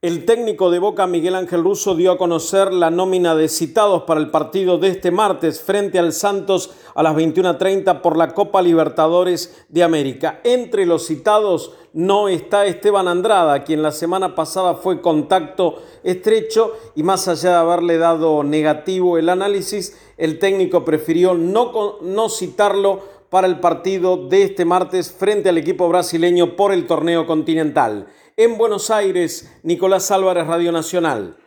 El técnico de Boca, Miguel Ángel Russo, dio a conocer la nómina de citados para el partido de este martes frente al Santos a las 21:30 por la Copa Libertadores de América. Entre los citados no está Esteban Andrada, quien la semana pasada fue contacto estrecho y más allá de haberle dado negativo el análisis, el técnico prefirió no citarlo para el partido de este martes frente al equipo brasileño por el torneo continental. En Buenos Aires, Nicolás Álvarez, Radio Nacional.